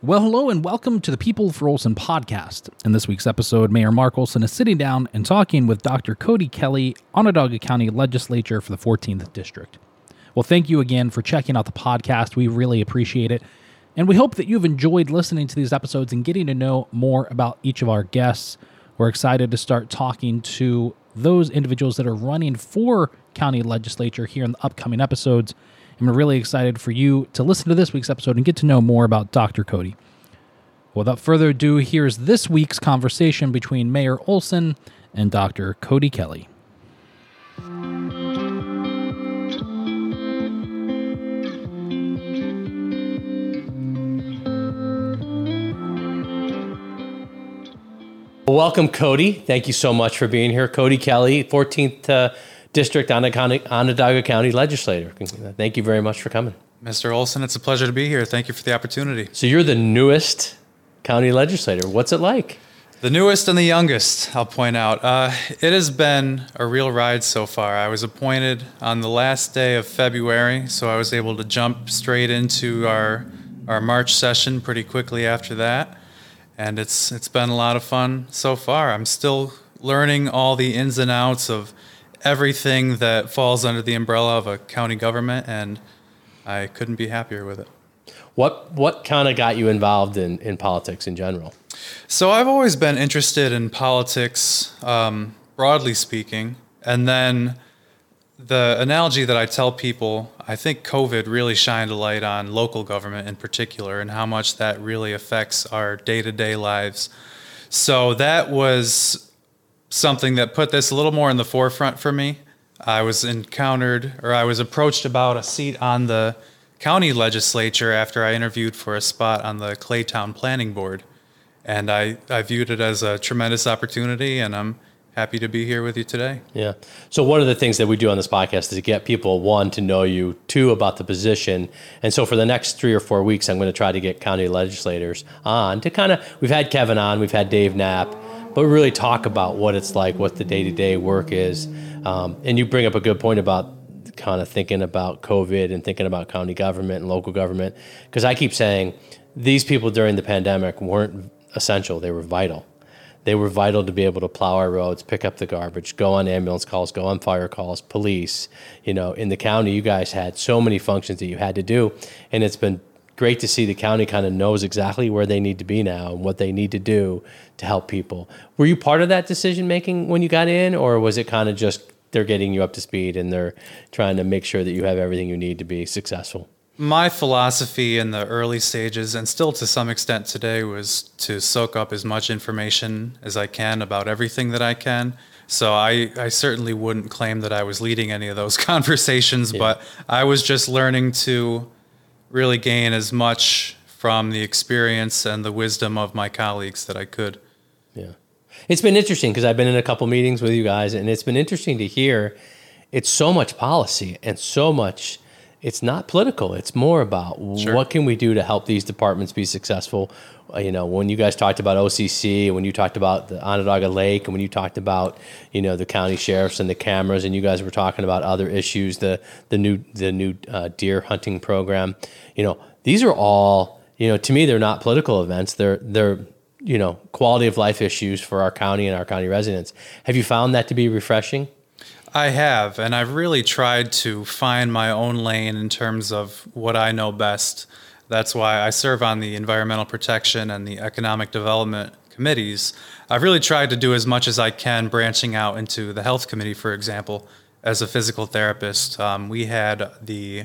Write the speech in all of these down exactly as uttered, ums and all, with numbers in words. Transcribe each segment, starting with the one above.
Well, hello and welcome to the People for Olson podcast. In this week's episode, Mayor Mark Olson is sitting down and talking with Doctor Cody Kelly, Onondaga County Legislature for the fourteenth District. Well, thank you again for checking out the podcast. We really appreciate it. And we hope that you've enjoyed listening to these episodes and getting to know more about each of our guests. We're excited to start talking to those individuals that are running for county legislature here in the upcoming episodes. And we're really excited for you to listen to this week's episode and get to know more about Doctor Cody. Without further ado, here's this week's conversation between Mayor Olson and Doctor Cody Kelly. Welcome, Cody. Thank you so much for being here. Cody Kelly, fourteenth uh, District Onondaga County Legislator. Thank you very much for coming. Mister Olson, it's a pleasure to be here. Thank you for the opportunity. So you're the newest county legislator. What's it like? The newest and the youngest, I'll point out. Uh, it has been a real ride so far. I was appointed on the last day of February, so I was able to jump straight into our our March session pretty quickly after that. And it's it's been a lot of fun so far. I'm still learning all the ins and outs of everything that falls under the umbrella of a county government, and I couldn't be happier with it. What what kind of got you involved in, in politics in general? So I've always been interested in politics, um, broadly speaking, and then the analogy that I tell people, I think COVID really shined a light on local government in particular and how much that really affects our day-to-day lives. So that was something that put this a little more in the forefront for me. I was encountered, or I was approached about a seat on the county legislature after I interviewed for a spot on the Claytown Planning Board. And I, I viewed it as a tremendous opportunity, and I'm happy to be here with you today. Yeah. So one of the things that we do on this podcast is to get people, one, to know you, two, about the position. And so for the next three or four weeks, I'm going to try to get county legislators on to kind of, we've had Kevin on, we've had Dave Knapp, but really talk about what it's like, what the day-to-day work is. Um, and you bring up a good point about kind of thinking about COVID and thinking about county government and local government, because I keep saying these people during the pandemic weren't essential, they were vital. They were vital to be able to plow our roads, pick up the garbage, go on ambulance calls, go on fire calls, police. You know, in the county, you guys had so many functions that you had to do, and it's been great to see the county kind of knows exactly where they need to be now and what they need to do to help people. Were you part of that decision making when you got in, or was it kind of just they're getting you up to speed and they're trying to make sure that you have everything you need to be successful? My philosophy in the early stages, and still to some extent today, was to soak up as much information as I can about everything that I can. So I, I certainly wouldn't claim that I was leading any of those conversations, yeah. But I was just learning to really gain as much from the experience and the wisdom of my colleagues that I could. Yeah. It's been interesting because I've been in a couple meetings with you guys, and it's been interesting to hear it's so much policy and so much, it's not political. It's more about sure. What can we do to help these departments be successful? Uh, you know, when you guys talked about O C C, when you talked about the Onondaga Lake, and when you talked about, you know, the county sheriffs and the cameras, and you guys were talking about other issues, the the new the new uh, deer hunting program, you know, these are all, you know, to me, they're not political events. They're they're you know, quality of life issues for our county and our county residents. Have you found that to be refreshing? I have, and I've really tried to find my own lane in terms of what I know best. That's why I serve on the environmental protection and the economic development committees. I've really tried to do as much as I can branching out into the health committee, for example, as a physical therapist. Um, we had the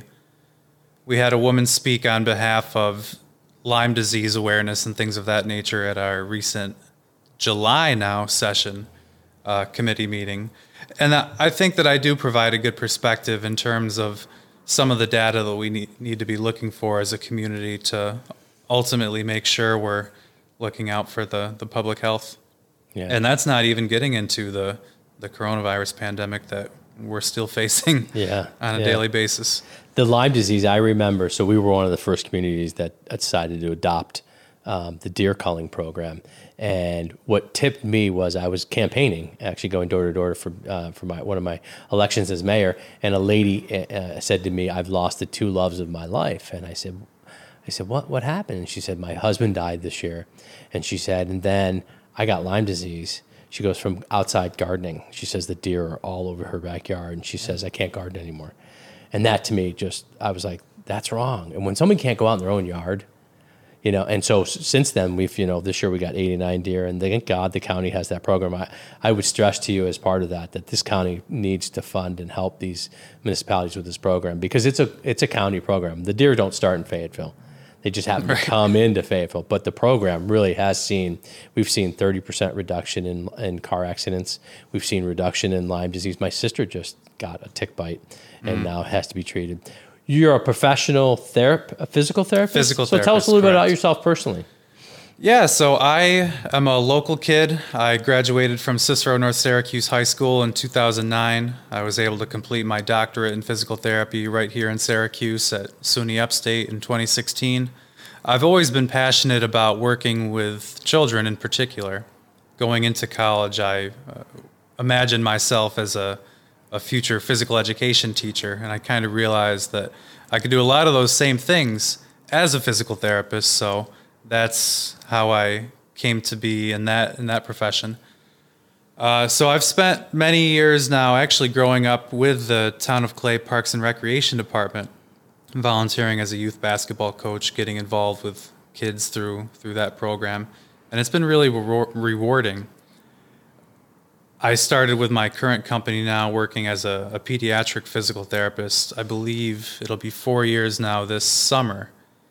we had a woman speak on behalf of Lyme disease awareness and things of that nature at our recent July now session uh, committee meeting. And I think that I do provide a good perspective in terms of some of the data that we need, need to be looking for as a community to ultimately make sure we're looking out for the, the public health. Yeah. And that's not even getting into the, the coronavirus pandemic that we're still facing yeah. on a yeah. daily basis. The Lyme disease, I remember, so we were one of the first communities that decided to adopt um, the deer culling program. And what tipped me was I was campaigning, actually going door to door for uh, for my one of my elections as mayor, and a lady uh, said to me, "I've lost the two loves of my life." And I said, I said, what, what happened? And she said, my husband died this year. And she said, and then I got Lyme disease. She goes, from outside gardening. She says the deer are all over her backyard. And she says, I can't garden anymore. And that to me just, I was like, that's wrong. And when someone can't go out in their own yard, you know, and so since then we've, you know, this year we got eighty-nine deer, and thank God the county has that program. I, I would stress to you as part of that, that this county needs to fund and help these municipalities with this program, because it's a, it's a county program. The deer don't start in Fayetteville. They just happen right. to come into Fayetteville, but the program really has seen, we've seen thirty percent reduction in, in car accidents. We've seen reduction in Lyme disease. My sister just got a tick bite and mm. now has to be treated. You're a professional therap- a physical therapist? Physical so therapist, tell us a little correct. bit about yourself personally. Yeah, so I am a local kid. I graduated from Cicero North Syracuse High School in two thousand nine. I was able to complete my doctorate in physical therapy right here in Syracuse at SUNY Upstate in twenty sixteen. I've always been passionate about working with children in particular. Going into college, I uh, imagined myself as a a future physical education teacher, and I kind of realized that I could do a lot of those same things as a physical therapist, so that's how I came to be in that in that profession. Uh, so I've spent many years now actually growing up with the Town of Clay Parks and Recreation Department, volunteering as a youth basketball coach, getting involved with kids through through that program, and it's been really re- rewarding. I started with my current company now working as a, a pediatric physical therapist. I believe it'll be four years now this summer.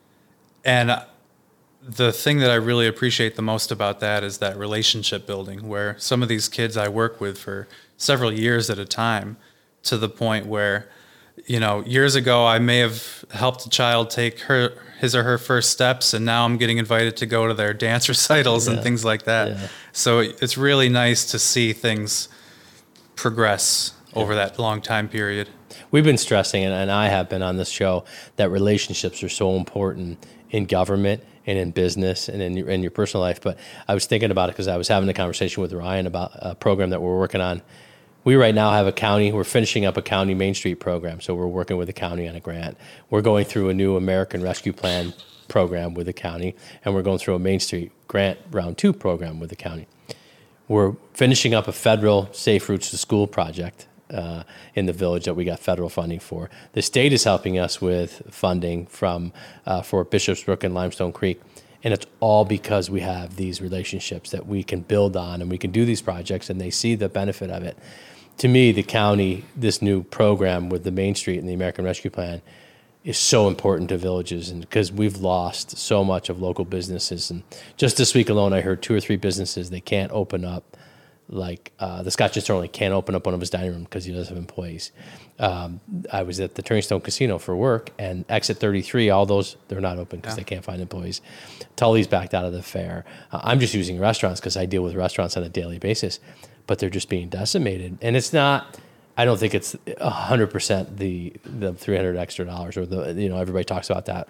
And the thing that I really appreciate the most about that is that relationship building, where some of these kids I work with for several years at a time, to the point where, you know, years ago I may have helped a child take her his or her first steps, and now I'm getting invited to go to their dance recitals yeah. and things like that. Yeah. So it's really nice to see things progress yeah. over that long time period. We've been stressing, and I have been on this show, that relationships are so important in government and in business and in your, in your personal life. But I was thinking about it because I was having a conversation with Ryan about a program that we're working on. We right now have a county, we're finishing up a county Main Street program, so we're working with the county on a grant. We're going through a new American Rescue Plan program with the county, and we're going through a Main Street Grant Round two program with the county. We're finishing up a federal Safe Routes to School project uh, in the village that we got federal funding for. The state is helping us with funding from uh, for Bishop's Brook and Limestone Creek, and it's all because we have these relationships that we can build on, and we can do these projects, and they see the benefit of it. To me, the county, this new program with the Main Street and the American Rescue Plan is so important to villages, and because we've lost so much of local businesses. And just this week alone, I heard two or three businesses, they can't open up, like uh, the Scotch and Sterling can't open up one of his dining room because he doesn't have employees. Um, I was at the Turning Stone Casino for work, and Exit thirty-three, all those, they're not open because yeah. they can't find employees. Tully's backed out of the fair. Uh, I'm just using restaurants because I deal with restaurants on a daily basis, but they're just being decimated. And it's not, I don't think it's one hundred percent the the three hundred extra dollars, or the, you know, everybody talks about that.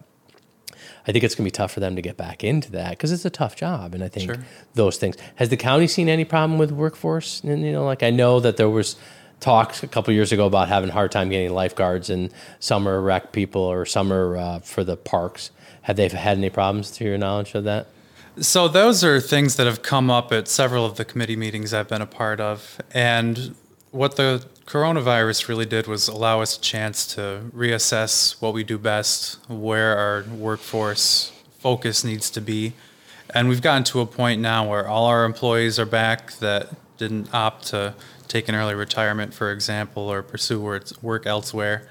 I think it's going to be tough for them to get back into that because it's a tough job. And I think sure. those things. Has the county seen any problem with workforce? And, you know, like I know that there was talks a couple of years ago about having a hard time getting lifeguards and summer rec people or summer uh, for the parks. Have they had any problems to your knowledge of that? So those are things that have come up at several of the committee meetings I've been a part of. And what the coronavirus really did was allow us a chance to reassess what we do best, where our workforce focus needs to be. And we've gotten to a point now where all our employees are back that didn't opt to take an early retirement, for example, or pursue work elsewhere.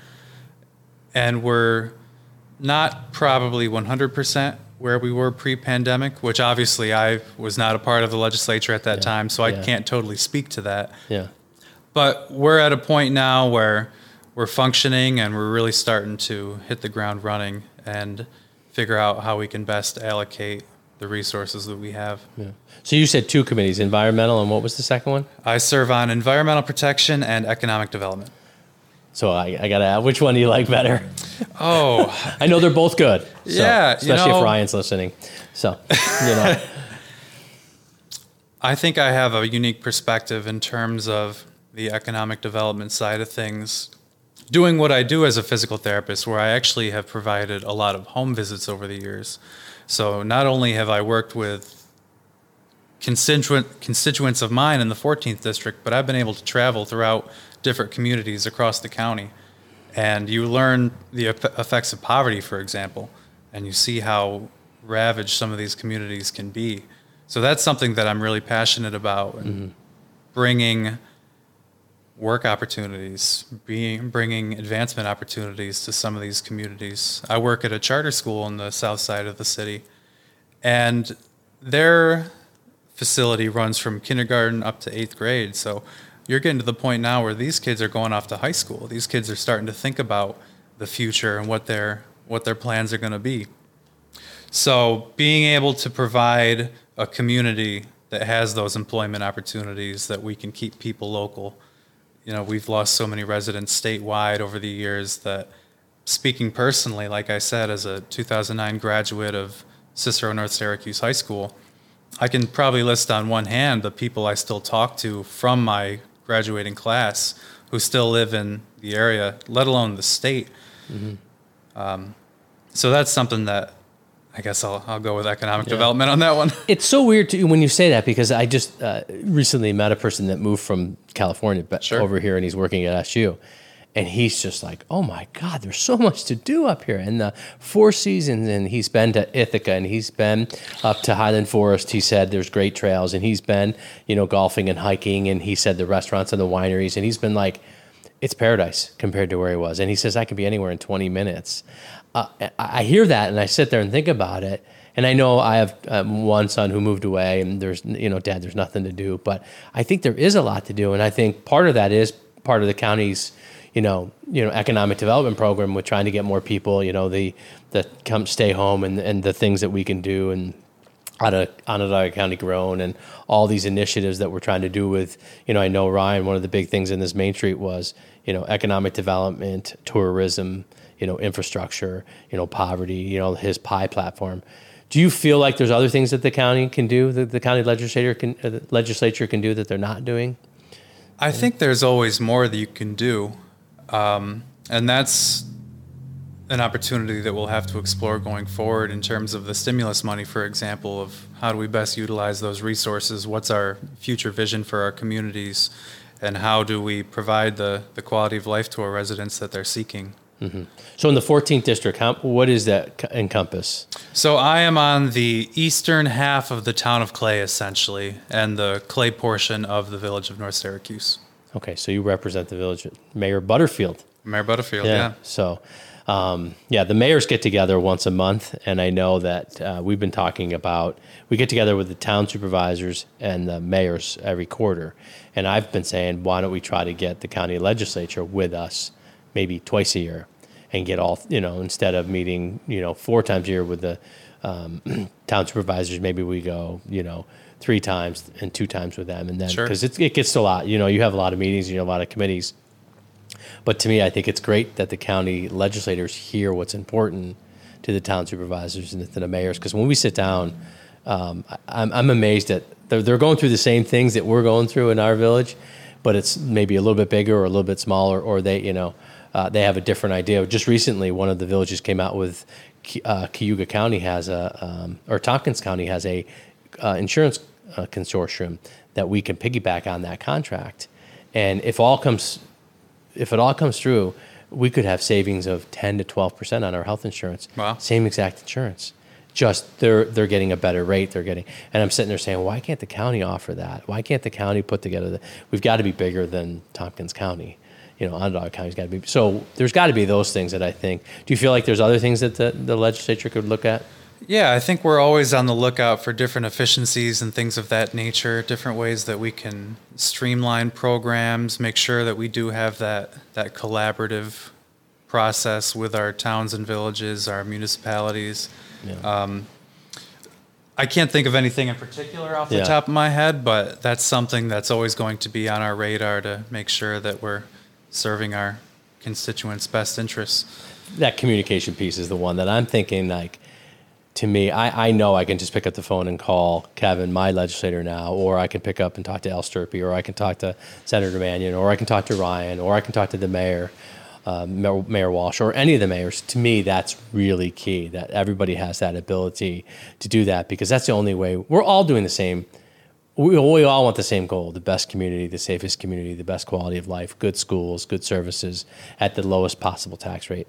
And we're not probably one hundred percent where we were pre-pandemic, which obviously I was not a part of the legislature at that yeah, time, so I yeah. can't totally speak to that. Yeah. But we're at a point now where we're functioning and we're really starting to hit the ground running and figure out how we can best allocate the resources that we have. Yeah. So you said two committees, environmental, and what was the second one? I serve on environmental protection and economic development. So I, I got to ask, which one do you like better? Oh. I know they're both good. So, yeah. Especially you know, if Ryan's listening. So, you know. I think I have a unique perspective in terms of the economic development side of things. doing what I do as a physical therapist, where I actually have provided a lot of home visits over the years. So not only have I worked with constituent constituents of mine in the fourteenth district, but I've been able to travel throughout different communities across the county. And you learn the effects of poverty, for example, and you see how ravaged some of these communities can be. So that's something that I'm really passionate about, and mm-hmm. bringing work opportunities, being, bringing advancement opportunities to some of these communities. I work at a charter school in the south side of the city, and their facility runs from kindergarten up to eighth grade. So you're getting to the point now where these kids are going off to high school. These kids are starting to think about the future and what their what their plans are going to be. So being able to provide a community that has those employment opportunities, that we can keep people local. You know, we've lost so many residents statewide over the years that, speaking personally, like I said, as a two thousand nine graduate of Cicero North Syracuse High School, I can probably list on one hand the people I still talk to from my graduating class who still live in the area, let alone the state. Mm-hmm. Um, so that's something that I guess I'll I'll go with economic yeah. development on that one. It's so weird to, when you say that, because I just uh, recently met a person that moved from California but sure. over here, and he's working at S U. And he's just like, oh my God, there's so much to do up here. And the Four Seasons, and he's been to Ithaca, and he's been up to Highland Forest. He said there's great trails, and he's been, you know, golfing and hiking, and he said the restaurants and the wineries, and he's been like, it's paradise compared to where he was. And he says, I could be anywhere in twenty minutes. Uh, I hear that, and I sit there and think about it. And I know I have um, one son who moved away, and there's, you know, Dad, there's nothing to do. But I think there is a lot to do, and I think part of that is part of the county's, you know, you know, economic development program with trying to get more people, you know, the the come stay home, and and the things that we can do, and out of Onondaga County Grown, and all these initiatives that we're trying to do with, you know, I know Ryan, one of the big things in this Main Street was, you know, economic development, tourism, you know, infrastructure, you know, poverty, you know, his pie platform. Do you feel like there's other things that the county can do, that the county legislature can uh, the legislature can do that they're not doing? I think there's always more that you can do. Um, and that's an opportunity that we'll have to explore going forward in terms of the stimulus money, for example, of how do we best utilize those resources? What's our future vision for our communities? And how do we provide the, the quality of life to our residents that they're seeking? Mm-hmm. So in the fourteenth district, how, what does that encompass? So I am on the eastern half of the town of Clay, essentially, and the Clay portion of the village of North Syracuse. Okay, so you represent the village, Mayor Butterfield. Mayor Butterfield, yeah. yeah. So, um, yeah, the mayors get together once a month, and I know that uh, we've been talking about, we get together with the town supervisors and the mayors every quarter, and I've been saying, why don't we try to get the county legislature with us maybe twice a year, and get all, you know, instead of meeting, you know, four times a year with the um, town supervisors, maybe we go, you know, three times and two times with them. And then, because sure. it gets to a lot, you know, you have a lot of meetings, you have a lot of committees. But to me, I think it's great that the county legislators hear what's important to the town supervisors and to the mayors. Because when we sit down, um, I'm, I'm amazed that they're, they're going through the same things that we're going through in our village, but it's maybe a little bit bigger or a little bit smaller, or they, you know, uh, they have a different idea. Just recently, one of the villages came out with, uh, Cayuga County has a, um, or Tompkins County has a uh, insurance uh, consortium that we can piggyback on that contract. And if all comes, if it all comes through, we could have savings of ten to twelve percent on our health insurance. Wow. Same exact insurance. Just they're they're getting a better rate. They're getting, and I'm sitting there saying, why can't the county offer that? Why can't the county put together the? We've got to be bigger than Tompkins County. You know, Onondaga County's got to be. So there's got to be those things that I think. Do you feel like there's other things that the, the legislature could look at? Yeah, I think we're always on the lookout for different efficiencies and things of that nature, different ways that we can streamline programs, make sure that we do have that that collaborative process with our towns and villages, our municipalities. Yeah. Um, I can't think of anything in particular off the yeah. top of my head, but that's something that's always going to be on our radar to make sure that we're serving our constituents' best interests. That communication piece is the one that I'm thinking, like, to me, I, I know I can just pick up the phone and call Kevin, my legislator now, or I can pick up and talk to Al Sturpey, or I can talk to Senator Mannion, or I can talk to Ryan, or I can talk to the mayor. uh, Mayor, Mayor Walsh or any of the mayors, to me, that's really key, that everybody has that ability to do that, because that's the only way. We're all doing the same. We, we all want the same goal, the best community, the safest community, the best quality of life, good schools, good services at the lowest possible tax rate.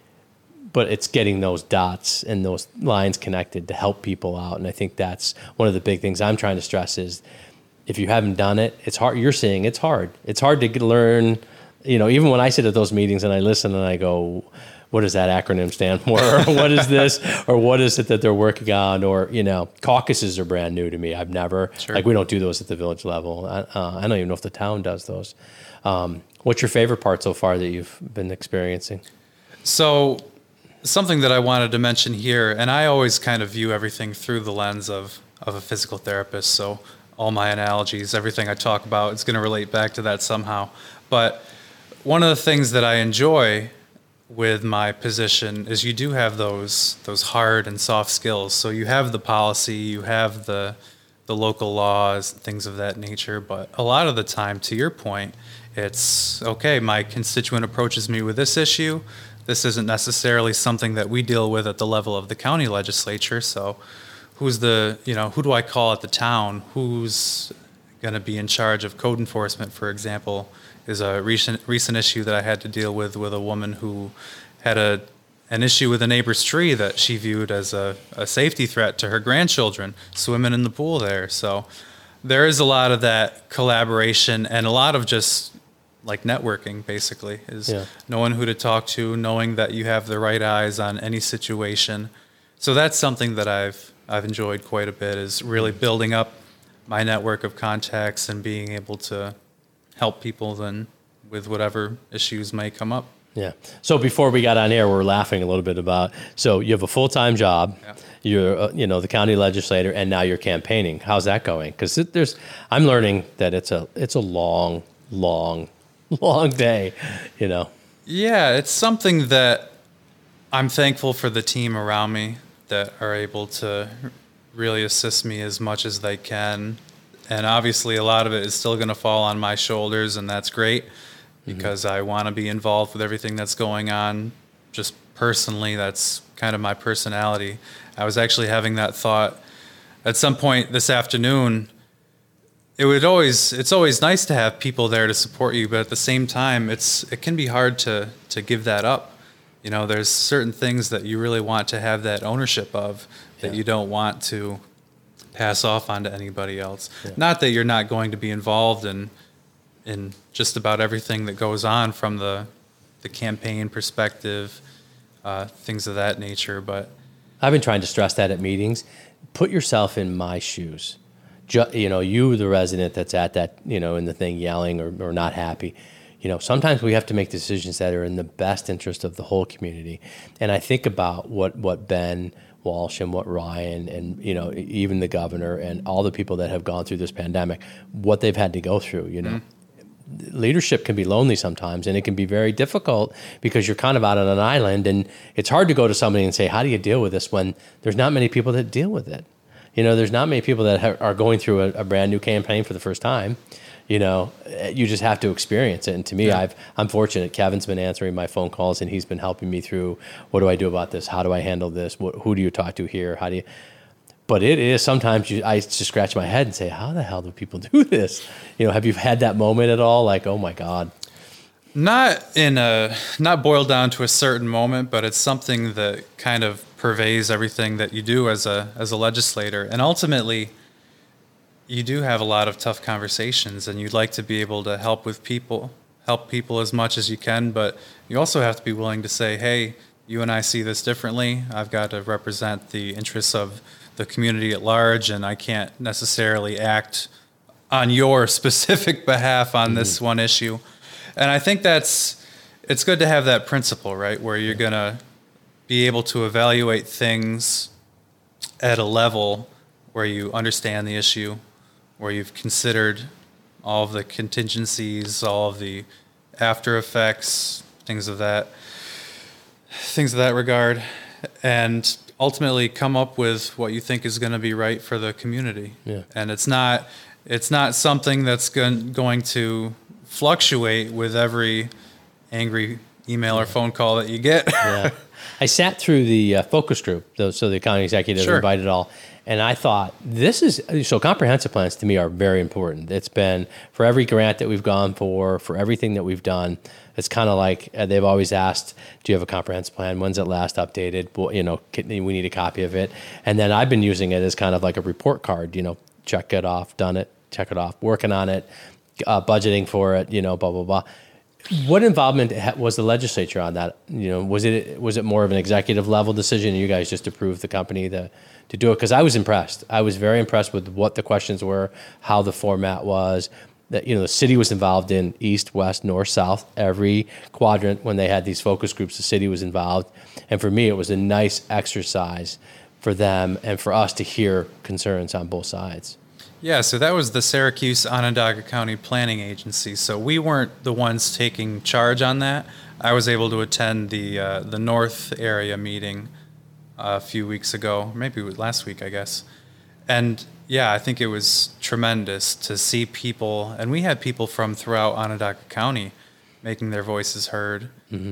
But it's getting those dots and those lines connected to help people out. And I think that's one of the big things I'm trying to stress is if you haven't done it, it's hard. You're saying it's hard. It's hard to get, learn. You know, even when I sit at those meetings and I listen and I go, what does that acronym stand for? Or what is this? Or what is it that they're working on? Or, you know, caucuses are brand new to me. I've never, sure. like we don't do those at the village level. I, uh, I don't even know if the town does those. Um, what's your favorite part so far that you've been experiencing? So something that I wanted to mention here, and I always kind of view everything through the lens of, of a physical therapist. So all my analogies, everything I talk about, it's going to relate back to that somehow. But one of the things that I enjoy with my position is you do have those those hard and soft skills. So you have the policy, you have the the local laws, things of that nature. But a lot of the time, to your point, it's, okay, my constituent approaches me with this issue. This isn't necessarily something that we deal with at the level of the county legislature. So who's the, you know, who do I call at the town? Who's going to be in charge of code enforcement, for example, is a recent recent issue that I had to deal with with a woman who had a an issue with a neighbor's tree that she viewed as a, a safety threat to her grandchildren swimming in the pool there. So there is a lot of that collaboration and a lot of just like networking, basically, is yeah. knowing who to talk to, knowing that you have the right eyes on any situation. So that's something that I've I've enjoyed quite a bit, is really building up my network of contacts and being able to help people then with whatever issues may come up. Yeah. So before we got on air, we we're laughing a little bit about, so you have a full-time job, yeah. you're, uh, you know, the county legislator, and now you're campaigning. How's that going? Because there's, I'm learning that it's a, it's a long, long, long day, you know? Yeah, it's something that I'm thankful for the team around me that are able to really assist me as much as they can. And obviously a lot of it is still going to fall on my shoulders, and that's great because mm-hmm. I want to be involved with everything that's going on. Just personally, that's kind of my personality. I was actually having that thought at some point this afternoon. It would always, it's always nice to have people there to support you, but at the same time, it's it can be hard to to give that up. You know, there's certain things that you really want to have that ownership of that yeah. you don't want to pass off onto anybody else. Yeah. Not that you're not going to be involved in in just about everything that goes on from the the campaign perspective, uh, things of that nature. But I've been trying to stress that at meetings. Put yourself in my shoes. Ju- you know, you, the resident that's at that, you know, in the thing yelling or, or not happy. You know, sometimes we have to make decisions that are in the best interest of the whole community. And I think about what, what Ben Walsh and what Ryan and, you know, even the governor and all the people that have gone through this pandemic, what they've had to go through, you know. Mm-hmm. Leadership can be lonely sometimes, and it can be very difficult because you're kind of out on an island, and it's hard to go to somebody and say, how do you deal with this, when there's not many people that deal with it. You know, there's not many people that ha- are going through a, a brand new campaign for the first time. You know, you just have to experience it. And to me, yeah. I've, I'm fortunate. Kevin's been answering my phone calls, and he's been helping me through, what do I do about this? How do I handle this? What, who do you talk to here? How do you... But it is sometimes you, I just scratch my head and say, how the hell do people do this? You know, have you had that moment at all? Like, oh my God. Not in a, not boiled down to a certain moment, but it's something that kind of pervades everything that you do as a, as a legislator. And ultimately, you do have a lot of tough conversations, and you'd like to be able to help with people, help people as much as you can, but you also have to be willing to say, hey, you and I see this differently. I've got to represent the interests of the community at large, and I can't necessarily act on your specific behalf on mm-hmm. this one issue. And I think that's, it's good to have that principle, right, where you're going to be able to evaluate things at a level where you understand the issue, where you've considered all of the contingencies, all of the after effects, things of that, things of that regard, and ultimately come up with what you think is going to be right for the community. Yeah. And it's not, it's not something that's going going to fluctuate with every angry email or phone call that you get. Yeah. I sat through the uh, focus group, though, so the county executive Sure. invited all, and I thought this is so comprehensive plans to me are very important. It's been for every grant that we've gone for, for everything that we've done. It's kind of like uh, they've always asked, "Do you have a comprehensive plan? When's it last updated? Well, you know, can, we need a copy of it." And then I've been using it as kind of like a report card. You know, check it off, done it, check it off, working on it, uh, budgeting for it. You know, blah blah blah. What involvement ha- was the legislature on that? You know, was it was it more of an executive level decision, and you guys just approved the company to to do it? Because I was impressed. I was very impressed with what the questions were, how the format was. That you know, the city was involved in east, west, north, south. Every quadrant when they had these focus groups, the city was involved. And for me, it was a nice exercise for them and for us to hear concerns on both sides. Yeah, so that was the Syracuse Onondaga County Planning Agency. So we weren't the ones taking charge on that. I was able to attend the uh, the North area meeting a few weeks ago, maybe it was last week, I guess. And yeah, I think it was tremendous to see people, and we had people from throughout Onondaga County making their voices heard. Mm-hmm.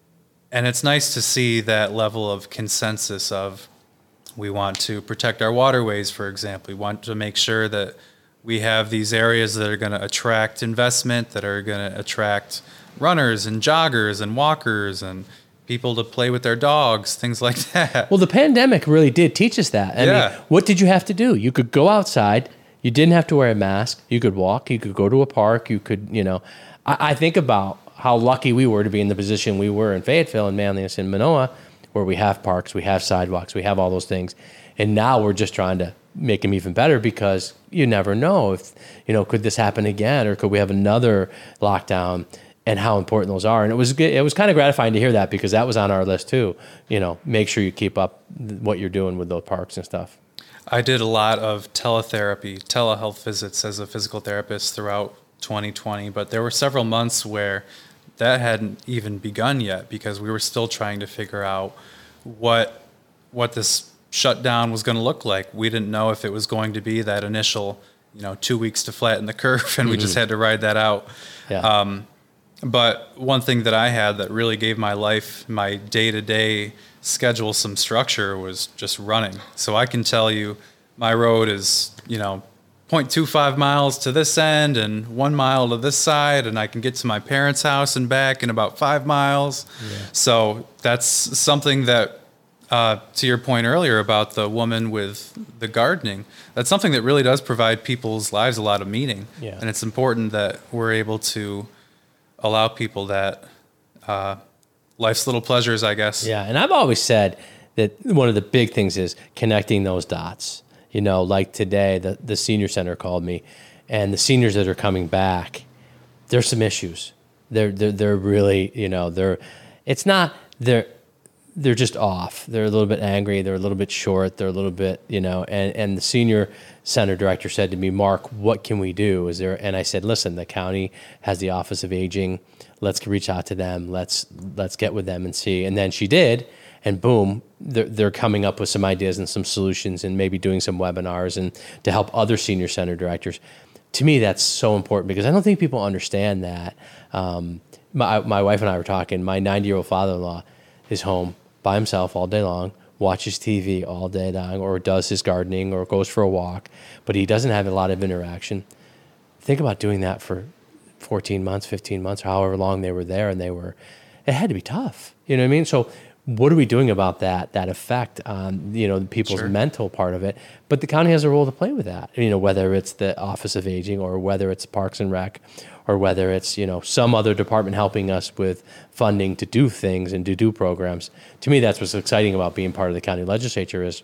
And it's nice to see that level of consensus of, we want to protect our waterways, for example. We want to make sure that we have these areas that are going to attract investment, that are going to attract runners and joggers and walkers and people to play with their dogs, things like that. Well, the pandemic really did teach us that. I Yeah. mean, what did you have to do? You could go outside. You didn't have to wear a mask. You could walk. You could go to a park. You could, you know, I, I think about how lucky we were to be in the position we were in Fayetteville and Manlius and Manoa, where we have parks, we have sidewalks, we have all those things. And now we're just trying to make them even better because you never know if, you know, could this happen again or could we have another lockdown and how important those are. And it was it was kind of gratifying to hear that because that was on our list too. You know, make sure you keep up what you're doing with those parks and stuff. I did a lot of teletherapy, telehealth visits as a physical therapist throughout twenty twenty, but there were several months where that hadn't even begun yet because we were still trying to figure out what what this shutdown was going to look like. We didn't know if it was going to be that initial, you know, two weeks to flatten the curve, and mm-hmm. we just had to ride that out. Yeah. Um, but one thing that I had that really gave my life, my day-to-day schedule some structure was just running. So I can tell you my road is, you know, zero point two five miles to this end and one mile to this side, and I can get to my parents' house and back in about five miles. Yeah. So that's something that, uh, to your point earlier about the woman with the gardening, that's something that really does provide people's lives a lot of meaning. Yeah. And it's important that we're able to allow people that uh, life's little pleasures, I guess. Yeah, and I've always said that one of the big things is connecting those dots. You know, like today, the, the senior center called me, and the seniors that are coming back, there's some issues. They're they're they're really, you know, they're it's not they're they're just off. They're a little bit angry. They're a little bit short. They're a little bit, you know, and, and the senior center director said to me, Mark, what can we do? Is there? And I said, listen, the county has the Office of Aging. Let's reach out to them. Let's let's get with them and see. And then she did, and boom, they're, they're coming up with some ideas and some solutions and maybe doing some webinars and to help other senior center directors. To me, that's so important because I don't think people understand that. Um, my, my wife and I were talking. My ninety-year-old father-in-law is home by himself all day long, watches T V all day long, or does his gardening or goes for a walk, but he doesn't have a lot of interaction. Think about doing that for fourteen months, fifteen months, or however long they were there, and they were, it had to be tough. You know what I mean? So what are we doing about that, that effect on, you know, people's Sure. mental part of it? But the county has a role to play with that, you know, whether it's the Office of Aging or whether it's Parks and Rec or whether it's, you know, some other department helping us with funding to do things and to do programs. To me, that's what's exciting about being part of the county legislature is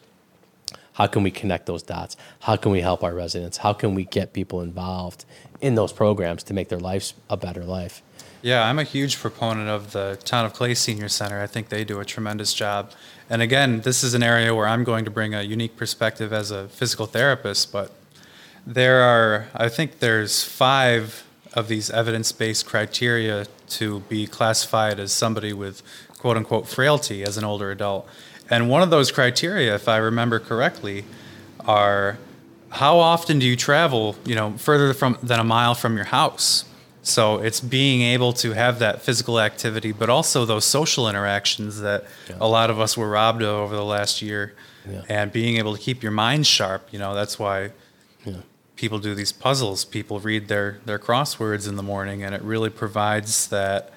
how can we connect those dots? How can we help our residents? How can we get people involved in those programs to make their lives a better life? Yeah, I'm a huge proponent of the Town of Clay Senior Center. I think they do a tremendous job. And again, this is an area where I'm going to bring a unique perspective as a physical therapist, but there are, I think there's five of these evidence-based criteria to be classified as somebody with quote-unquote frailty as an older adult. And one of those criteria, if I remember correctly, are how often do you travel, you know, further from than a mile from your house? So it's being able to have that physical activity, but also those social interactions that yeah. a lot of us were robbed of over the last year. Yeah. And being able to keep your mind sharp, you know, that's why yeah. people do these puzzles. People read their, their crosswords in the morning, and it really provides that,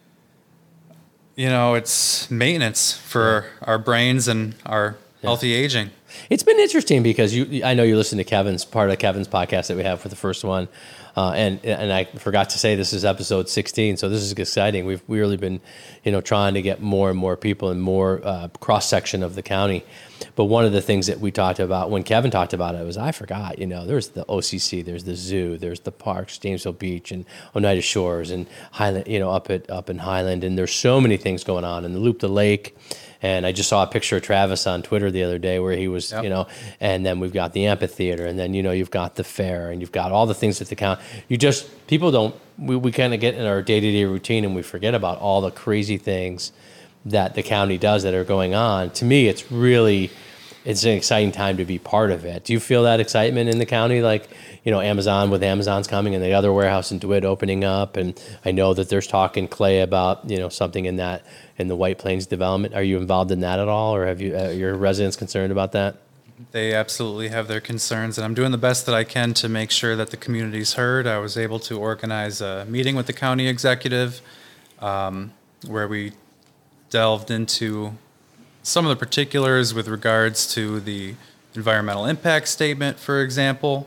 you know, it's maintenance for yeah. our brains and our yeah. healthy aging. It's been interesting because you, I know you listened to Kevin's, part of Kevin's podcast that we have for the first one. Uh, and and I forgot to say this is episode sixteen, so this is exciting. We've really been, you know, trying to get more and more people and more uh, cross section of the county. But one of the things that we talked about when Kevin talked about it was I forgot. You know, there's the O C C, there's the zoo, there's the parks, Jamesville Beach and Oneida Shores and Highland. You know, up at up in Highland, and there's so many things going on. And the Loop the Lake. And I just saw a picture of Travis on Twitter the other day where he was, yep. you know, and then we've got the amphitheater, and then, you know, you've got the fair, and you've got all the things that the county, you just, people don't, we, we kind of get in our day-to-day routine and we forget about all the crazy things that the county does that are going on. To me, it's really, it's an exciting time to be part of it. Do you feel that excitement in the county? Like, you know, Amazon, with Amazon's coming and the other warehouse in DeWitt opening up. And I know that there's talk in Clay about, you know, something in that, in the White Plains development. Are you involved in that at all? Or have you, uh, your residents concerned about that? They absolutely have their concerns, and I'm doing the best that I can to make sure that the community's heard. I was able to organize a meeting with the county executive um, where we delved into some of the particulars with regards to the environmental impact statement, for example.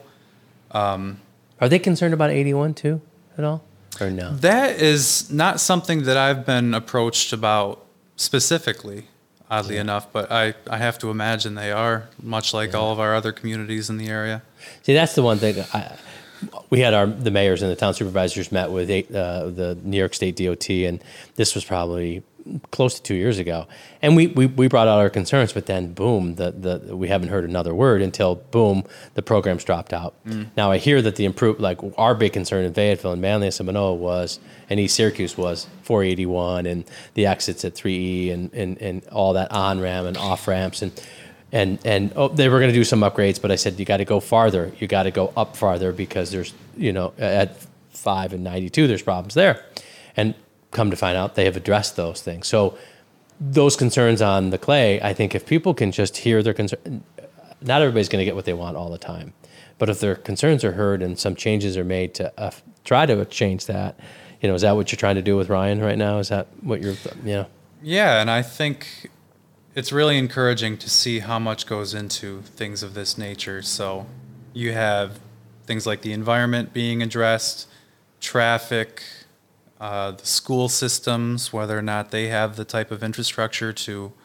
Um, Are they concerned about eighty-one too at all, or no? That is not something that I've been approached about specifically, oddly yeah. enough, but I, I have to imagine they are, much like yeah. all of our other communities in the area. See, that's the one thing. I, we had our the mayors and the town supervisors met with uh, the New York State D O T, and this was probably close to two years ago. And we, we, we brought out our concerns, but then boom, the, the we haven't heard another word until boom, the programs dropped out. Mm. Now I hear that the improved, like our big concern in Fayetteville and Manly and Seminole was, and East Syracuse was four eighty-one and the exits at three E and, and, and all that on-ramp and off-ramps. And and and oh, they were going to do some upgrades, but I said, you got to go farther. You got to go up farther because there's, you know, at five and ninety-two, there's problems there. And come to find out, they have addressed those things. So those concerns on the Clay, I think if people can just hear their concerns, not everybody's going to get what they want all the time. But if their concerns are heard and some changes are made to uh, try to change that, you know, is that what you're trying to do with Ryan right now? Is that what you're, you know? Yeah, and I think it's really encouraging to see how much goes into things of this nature. So you have things like the environment being addressed, traffic, Uh, the school systems, whether or not they have the type of infrastructure to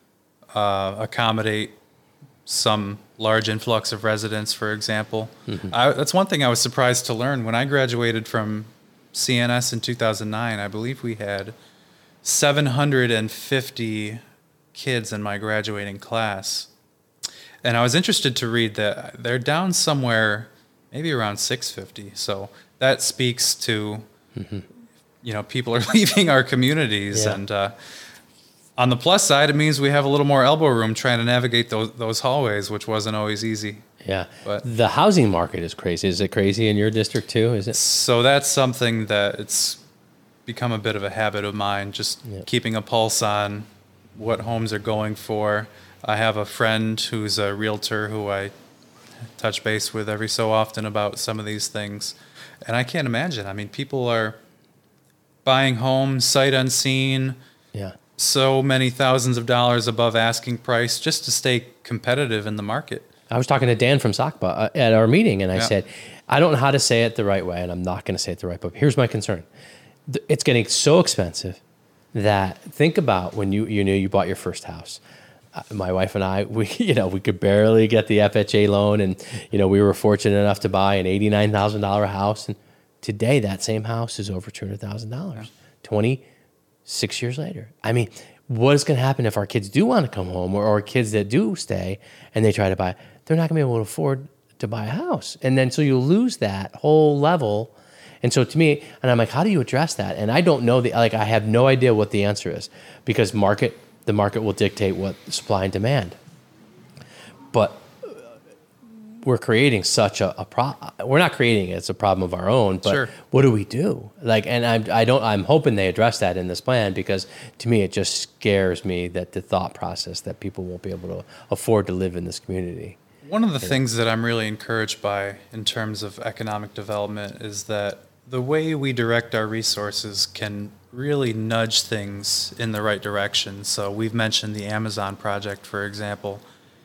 uh, accommodate some large influx of residents, for example. Mm-hmm. I, that's one thing I was surprised to learn. When I graduated from C N S in two thousand nine, I believe we had seven hundred fifty kids in my graduating class. And I was interested to read that they're down somewhere maybe around six hundred fifty. So that speaks to... Mm-hmm. You know, people are leaving our communities, yeah. and uh, on the plus side, it means we have a little more elbow room trying to navigate those those hallways, which wasn't always easy. Yeah, but the housing market is crazy. Is it crazy in your district too? Is it? So that's something that it's become a bit of a habit of mine, just yeah. keeping a pulse on what homes are going for. I have a friend who's a realtor who I touch base with every so often about some of these things, and I can't imagine. I mean, people are buying homes sight unseen, yeah, so many thousands of dollars above asking price just to stay competitive in the market. I was talking to Dan from SOCBA at our meeting, and I yeah. said, I don't know how to say it the right way, and I'm not going to say it the right way. But here's my concern. It's getting so expensive that think about when you, you knew you bought your first house. Uh, my wife and I, we, you know, we could barely get the F H A loan, and, you know, we were fortunate enough to buy an eighty-nine thousand dollars house, and today, that same house is over two hundred thousand dollars, yeah. twenty-six years later. I mean, what is going to happen if our kids do want to come home, or our kids that do stay and they try to buy? They're not going to be able to afford to buy a house. And then so you lose that whole level. And so to me, and I'm like, how do you address that? And I don't know, the like, I have no idea what the answer is, because market, the market will dictate what supply and demand. But we're creating such a, a pro. We're not creating it; it's a problem of our own. But Sure. what do we do? Like, and I, I don't. I'm hoping they address that in this plan, because to me, it just scares me that the thought process that people won't be able to afford to live in this community. One of the things that I'm really encouraged by in terms of economic development is that the way we direct our resources can really nudge things in the right direction. So we've mentioned the Amazon project, for example,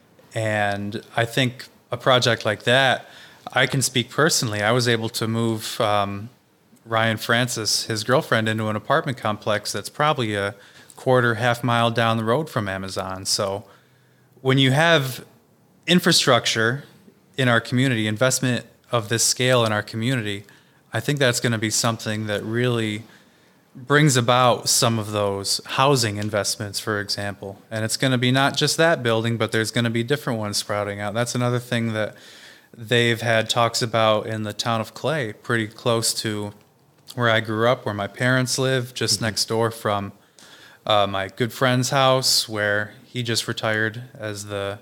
and I think a project like that, I can speak personally. I was able to move um, Ryan Francis, his girlfriend, into an apartment complex that's probably a quarter, half mile down the road from Amazon. So when you have infrastructure in our community, investment of this scale in our community, I think that's going to be something that really brings about some of those housing investments, for example. And it's going to be not just that building, but there's going to be different ones sprouting out. That's another thing that they've had talks about in the town of Clay, pretty close to where I grew up, where my parents live, just mm-hmm. next door from uh, my good friend's house, where he just retired as the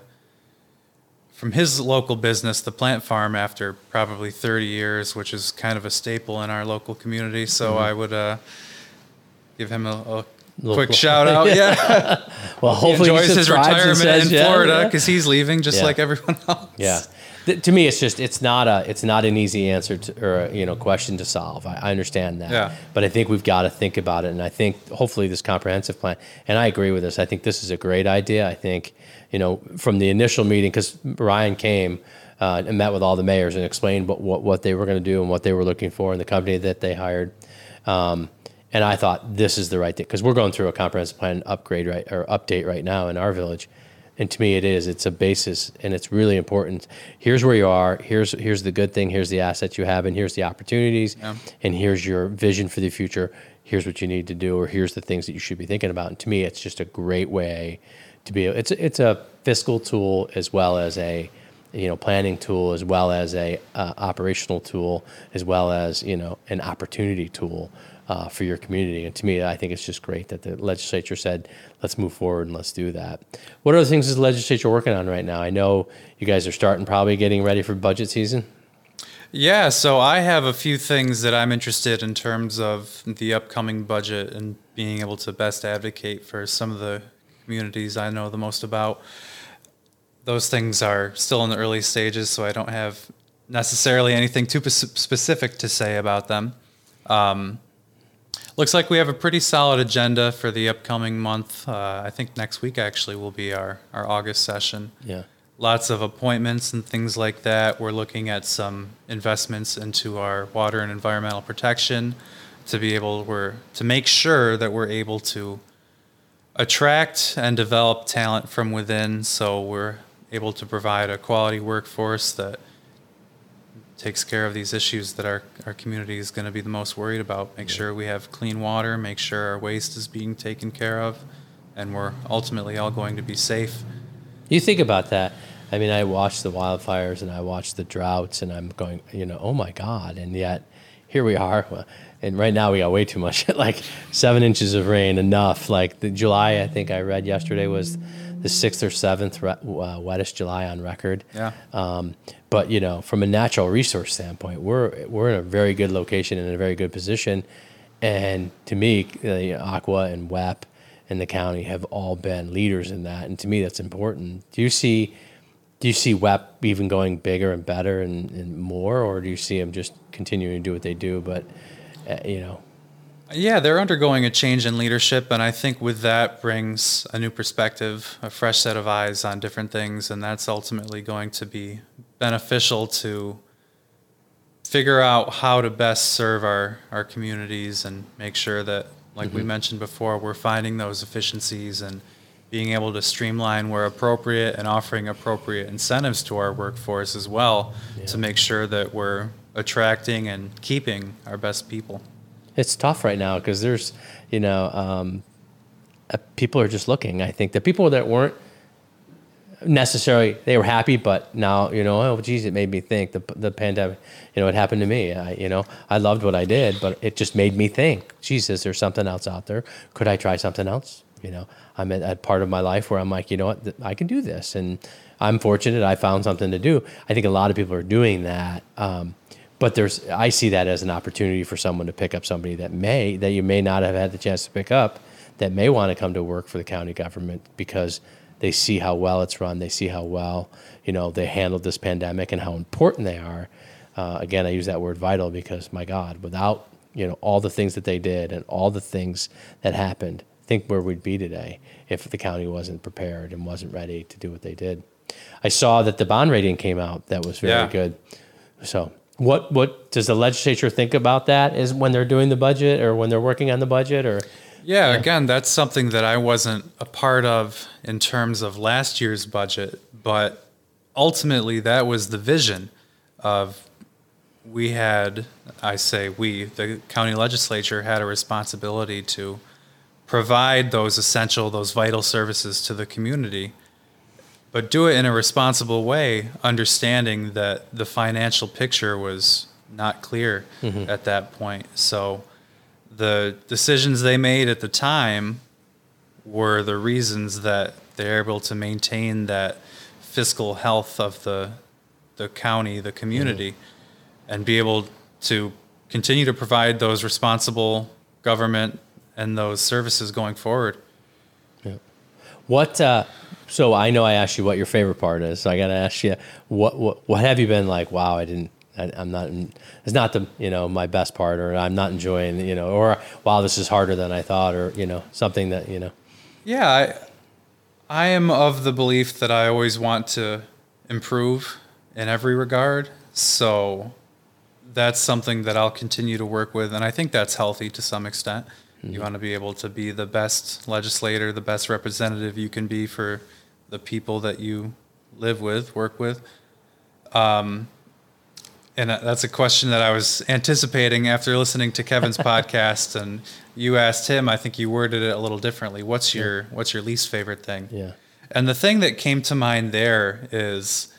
from his local business, the plant farm, after probably thirty years, which is kind of a staple in our local community. So mm-hmm. I would uh, give him a, a quick shout out. Yeah. Well, he hopefully enjoys he his retirement says, in yeah, Florida because yeah. he's leaving just yeah. like everyone else. Yeah. Th- to me, it's just it's not a it's not an easy answer to, or a, you know question to solve. I, I understand that. Yeah. But I think we've got to think about it, and I think hopefully this comprehensive plan. And I agree with this. I think this is a great idea. I think. You know, from the initial meeting, because Ryan came uh, and met with all the mayors and explained what, what, what they were going to do and what they were looking for in the company that they hired. Um, and I thought this is the right thing, because we're going through a comprehensive plan upgrade right or update right now in our village. And to me, it is. It's a basis, and it's really important. Here's where you are. Here's here's the good thing. Here's the assets you have, and here's the opportunities. Yeah. And here's your vision for the future. Here's what you need to do, or here's the things that you should be thinking about. And to me, it's just a great way to be. It's it's a fiscal tool as well as a, you know, planning tool, as well as a uh, operational tool, as well as, you know, an opportunity tool uh, for your community. And to me, I think it's just great that the legislature said, let's move forward and let's do that. What other things is the legislature working on right now? I know you guys are starting probably getting ready for budget season. Yeah, so I have a few things that I'm interested in terms of the upcoming budget and being able to best advocate for some of the communities I know the most about. Those things are still in the early stages, so I don't have necessarily anything too specific to say about them. Um, looks like we have a pretty solid agenda for the upcoming month. Uh, I think next week actually will be our, our August session. Yeah. Lots of appointments and things like that. We're looking at some investments into our water and environmental protection to be able we're to make sure that we're able to attract and develop talent from within, so we're able to provide a quality workforce that takes care of these issues that our, our community is going to be the most worried about. Make sure we have clean water, make sure our waste is being taken care of, and we're ultimately all going to be safe. You think about that. I mean, I watch the wildfires and I watch the droughts, and I'm going, you know, oh my God. And yet here we are. And right now we got way too much, like seven inches of rain, enough. Like the July, I think I read yesterday, was the sixth or seventh uh, wettest July on record. Yeah. Um, but, you know, from a natural resource standpoint, we're we're in a very good location and in a very good position. And to me, uh, Aqua and W E P and the county have all been leaders in that. And to me, that's important. Do you see do you see W E P even going bigger and better and, and more, or do you see them just continuing to do what they do, but, uh, you know? Yeah, they're undergoing a change in leadership, and I think with that brings a new perspective, a fresh set of eyes on different things, and that's ultimately going to be beneficial to figure out how to best serve our, our communities and make sure that, like mm-hmm. we mentioned before, we're finding those efficiencies and being able to streamline where appropriate and offering appropriate incentives to our workforce as well yeah. to make sure that we're attracting and keeping our best people. It's tough right now because there's, you know, um, uh, people are just looking. I think the people that weren't necessarily, they were happy, but now, you know, oh, geez, it made me think. The the pandemic, you know, it happened to me. I, you know, I loved what I did, but it just made me think, geez, is there something else out there? Could I try something else? You know, I'm at, at part of my life where I'm like, you know what, th- I can do this. And I'm fortunate. I found something to do. I think a lot of people are doing that. Um, but there's, I see that as an opportunity for someone to pick up somebody that may, that you may not have had the chance to pick up, that may want to come to work for the county government because they see how well it's run. They see how well, you know, they handled this pandemic and how important they are. Uh, again, I use that word vital because, my God, without, you know, all the things that they did and all the things that happened, think where we'd be today if the county wasn't prepared and wasn't ready to do what they did. I saw that the bond rating came out. That was very Yeah. good. So what what does the legislature think about that is when they're doing the budget or when they're working on the budget or? Yeah, again, that's something that I wasn't a part of in terms of last year's budget, but ultimately that was the vision of we had, I say we, the county legislature had a responsibility to provide those essential, those vital services to the community, but do it in a responsible way, understanding that the financial picture was not clear mm-hmm. at that point. So the decisions they made at the time were the reasons that they're able to maintain that fiscal health of the the county, the community, mm-hmm. and be able to continue to provide those responsible government and those services going forward. Yeah. What? Uh, so I know I asked you what your favorite part is. So I got to ask you, what, what what have you been like? Wow, I didn't. I, I'm not. It's not the you know my best part, or I'm not enjoying you know, or wow, this is harder than I thought, or you know something that you know. Yeah, I, I am of the belief that I always want to improve in every regard. So that's something that I'll continue to work with, and I think that's healthy to some extent. Mm-hmm. You want to be able to be the best legislator, the best representative you can be for the people that you live with, work with. Um, and that's a question that I was anticipating after listening to Kevin's podcast, and you asked him, I think you worded it a little differently. What's your, yeah. what's your least favorite thing? Yeah. And the thing that came to mind there is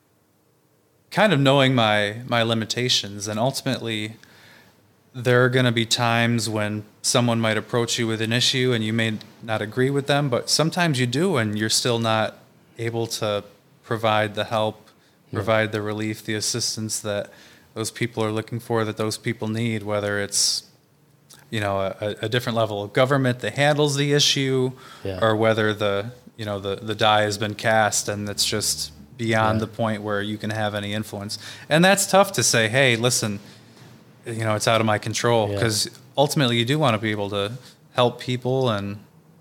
kind of knowing my, my limitations, and ultimately there are going to be times when someone might approach you with an issue and you may not agree with them, but sometimes you do, and you're still not able to provide the help, yeah. provide the relief, the assistance that those people are looking for, that those people need, whether it's, you know, a, a different level of government that handles the issue, yeah. or whether the, you know, the, the die has been cast and it's just beyond yeah. the point where you can have any influence. And that's tough to say, hey, listen, you know, it's out of my control, because yeah. ultimately you do want to be able to help people and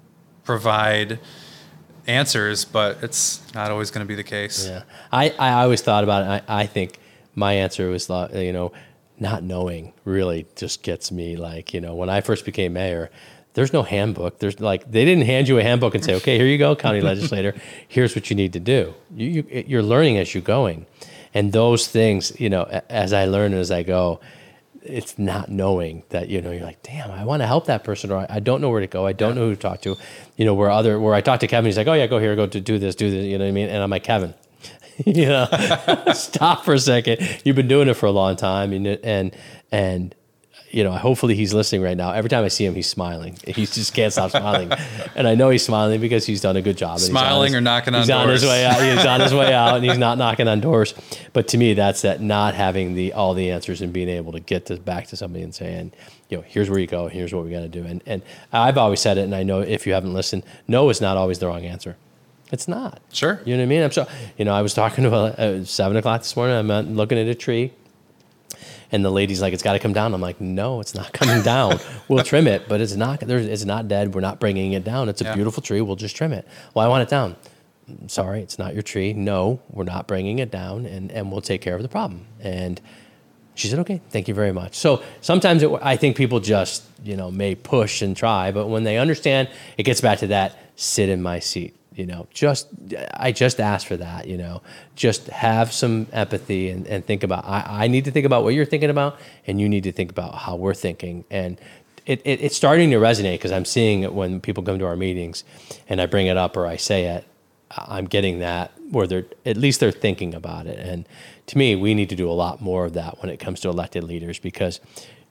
provide answers, but it's not always going to be the case. Yeah. I, I always thought about it. I, I think my answer was, you know, not knowing really just gets me. Like, you know, when I first became mayor, there's no handbook. There's like, they didn't hand you a handbook and say, okay, here you go, county legislator, here's what you need to do. You, you, you're learning as you're going. And those things, you know, as I learn and as I go, it's not knowing that, you know, you're like, damn, I want to help that person, or I, I don't know where to go. I don't yeah. know who to talk to. You know, where other, where I talk to Kevin, he's like, oh yeah, go here, go to do this, do this, you know what I mean? And I'm like, Kevin, you know, stop for a second. You've been doing it for a long time. And, and, and, you know, hopefully he's listening right now. Every time I see him, he's smiling. He just can't stop smiling. And I know he's smiling because he's done a good job. Smiling his, or knocking on he's doors. On his way out. He's on his way out, and he's not knocking on doors. But to me, that's that not having the all the answers and being able to get to, back to somebody and saying, you know, here's where you go, here's what we got to do. And and I've always said it, and I know if you haven't listened, no is not always the wrong answer. It's not. Sure. You know what I mean? I'm so, you know, I was talking to a, uh, seven o'clock this morning. I'm out looking at a tree. And the lady's like, it's got to come down. I'm like, no, it's not coming down. We'll trim it, but it's not. There's, it's not dead. We're not bringing it down. It's a yeah. beautiful tree. We'll just trim it. Well, I want it down. Sorry, it's not your tree. No, we're not bringing it down, and, and we'll take care of the problem. And she said, okay, thank you very much. So sometimes it, I think people just, you know, may push and try, but when they understand, it gets back to that sit in my seat. You know, just, I just asked for that, you know, just have some empathy and, and think about, I, I need to think about what you're thinking about, and you need to think about how we're thinking. And it, it it's starting to resonate, because I'm seeing it when people come to our meetings and I bring it up or I say it, I'm getting that where they're, at least they're thinking about it. And to me, we need to do a lot more of that when it comes to elected leaders, because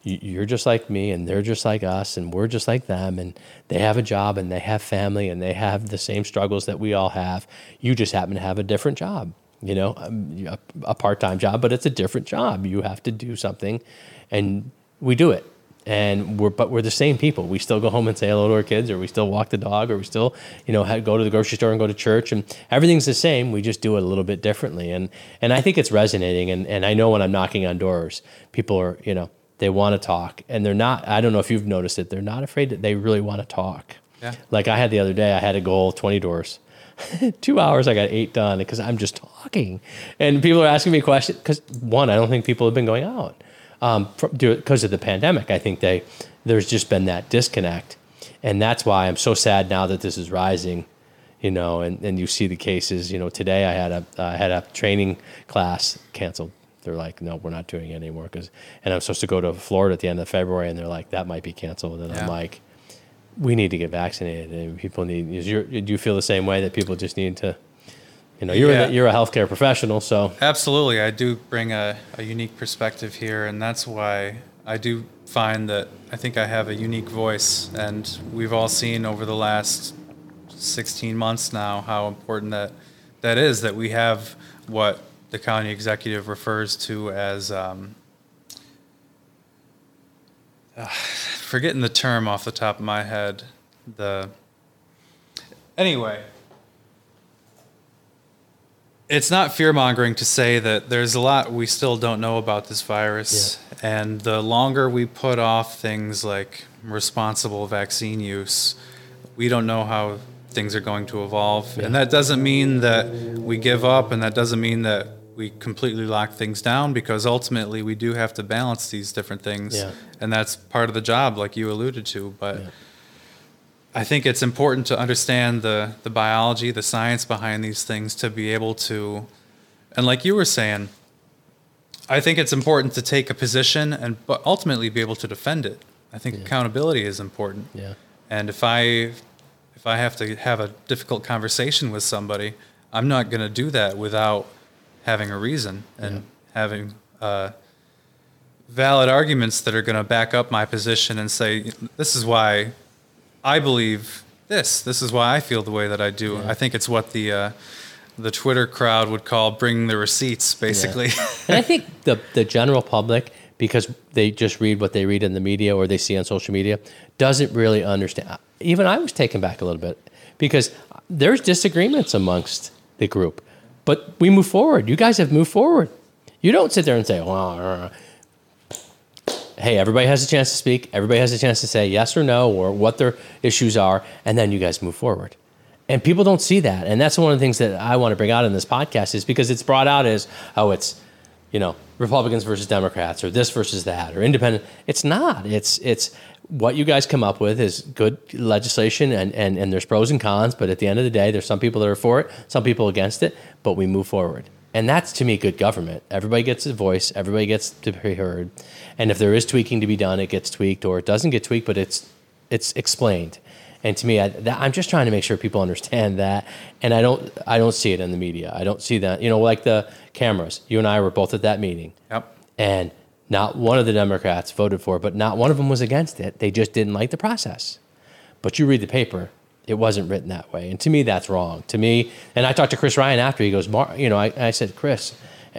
you, you're just like me, and they're just like us, and we're just like them, and they have a job, and they have family, and they have the same struggles that we all have. You just happen to have a different job, you know, a, a part-time job, but it's a different job. You have to do something, and we do it. And we're, but we're the same people. We still go home and say hello to our kids, or we still walk the dog, or we still, you know, go to the grocery store and go to church, and everything's the same. We just do it a little bit differently. And, and I think it's resonating. And, and I know when I'm knocking on doors, people are, you know, they want to talk, and they're not, I don't know if you've noticed it, they're not afraid that they really want to talk. Yeah. Like I had the other day, I had a goal of twenty doors. Two hours, I got eight done because I'm just talking. And people are asking me questions because, one, I don't think people have been going out. Um, because of the pandemic, I think they there's just been that disconnect, and that's why I'm so sad now that this is rising, you know. And, and you see the cases. You know, today I had a I had a training class canceled. They're like, no, we're not doing it anymore. Cause, and I'm supposed to go to Florida at the end of February, and they're like, that might be canceled. And yeah. I'm like, we need to get vaccinated, and people need. Is your, do you feel the same way that people just need to? You know, you're, yeah. a, you're a healthcare professional, so. Absolutely. I do bring a, a unique perspective here, and that's why I do find that I think I have a unique voice, and we've all seen over the last sixteen months now how important that, that is, that we have what the county executive refers to as, um, uh, forgetting the term off the top of my head, the, anyway. It's not fear-mongering to say that there's a lot we still don't know about this virus. Yeah. And the longer we put off things like responsible vaccine use, we don't know how things are going to evolve. Yeah. And that doesn't mean that we give up, and that doesn't mean that we completely lock things down, because ultimately we do have to balance these different things. Yeah. And that's part of the job, like you alluded to. But yeah. I think it's important to understand the, the biology, the science behind these things, to be able to, and like you were saying, I think it's important to take a position and but ultimately be able to defend it. I think yeah. accountability is important. Yeah. And if I if I have to have a difficult conversation with somebody, I'm not going to do that without having a reason and yeah. having uh, valid arguments that are going to back up my position and say, this is why I believe this. This is why I feel the way that I do. Yeah. I think it's what the uh, the Twitter crowd would call bringing the receipts, basically. Yeah. And I think the the general public, because they just read what they read in the media or they see on social media, doesn't really understand. Even I was taken back a little bit, because there's disagreements amongst the group, but we move forward. You guys have moved forward. You don't sit there and say, well, hey, everybody has a chance to speak. Everybody has a chance to say yes or no, or what their issues are, and then you guys move forward. And people don't see that. And that's one of the things that I want to bring out in this podcast, is because it's brought out as, oh, it's, you know, Republicans versus Democrats, or this versus that, or independent. It's not. It's it's what you guys come up with is good legislation, and, and, and there's pros and cons, but at the end of the day, there's some people that are for it, some people against it, but we move forward. And that's, to me, good government. Everybody gets a voice. Everybody gets to be heard. And if there is tweaking to be done, it gets tweaked, or it doesn't get tweaked, but it's it's explained. And to me, I, that, I'm just trying to make sure people understand that. And I don't I don't see it in the media. I don't see that. You know, like the cameras. You and I were both at that meeting. Yep. And not one of the Democrats voted for it, but not one of them was against it. They just didn't like the process. But you read the paper, it wasn't written that way. And to me, that's wrong. To me, and I talked to Chris Ryan after. He goes, Mark, you know, I, I said, Chris,